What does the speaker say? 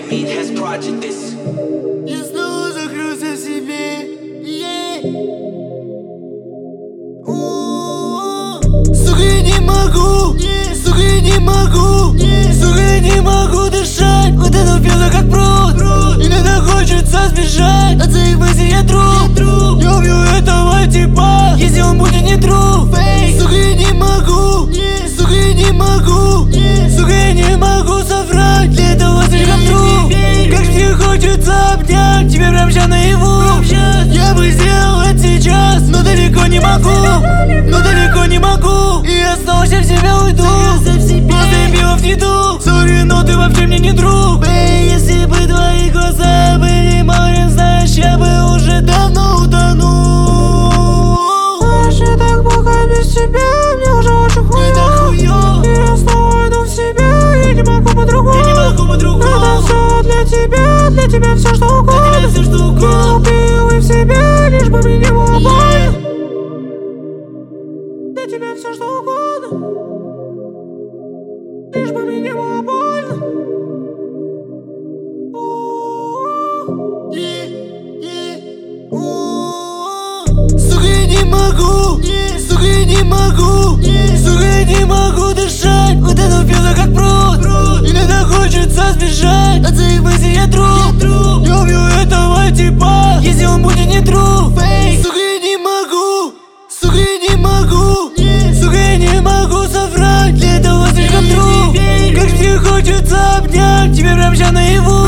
Meat has project this. Я снова закрылся в себе. Сука, я не могу, сука, я не могу, сука, я не могу дышать. Вот это пьёно как пруд. Иногда хочется сбежать от своих мыслей, я труп. Я убью этого типа, если он будет не труп. Сука, я не могу, сука, я не могу, сука, я не могу соврать. Для этого слишком труп. Как мне хочется обнять тебя прям сейчас наяву. Я бы сделал это сейчас, но далеко не могу, но далеко не могу. И я снова в себя уйду, после пива в еду. Сори, но ты вообще мне не друг. Если бы твои глаза были морем, знаешь, я бы уже давно утонул. Знаешь, я так плохо без тебя, мне уже очень хуёво. И я снова иду в себя, я не могу по-другому. Это все для тебя все что угодно. Я убил и в себя, лишь бы мне не было больно. Для тебя все что угодно, лишь бы мне не было больно. Сука, я не могу, сука, я не могу, сука, я не могу дышать. Вот это пьёно как пруд. Иногда хочется сбежать от своих мыслей, я труп. Я убью этого типа, если он будет не труп. Сука, я не могу, сука, я не могу, сука, я не могу соврать. Для этого слишком труп. Как мне хочется обнять тебя прям сейчас наяву.